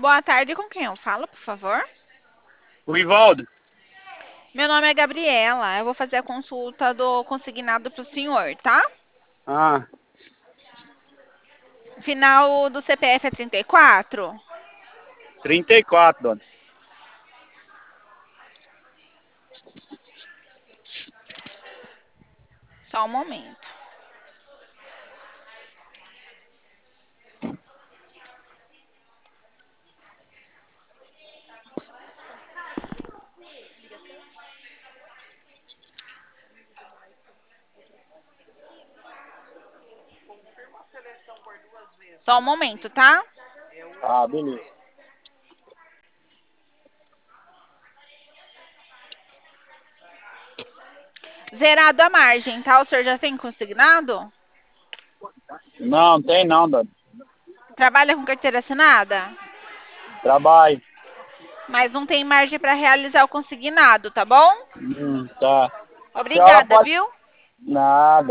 Boa tarde, com quem eu falo, por favor? O Ivaldo. Meu nome é Gabriela. Eu vou fazer a consulta do consignado para o senhor, tá? Ah, Final do CPF é 34. 34, dona. Só um momento. Só um momento, tá? Ah, beleza. Zerado a margem, tá? O senhor já tem consignado? Não, tem não, dona. Trabalha com carteira assinada? Trabalho. Mas não tem margem para realizar o consignado, tá bom? Tá. A senhora Obrigada, pode... viu? Nada.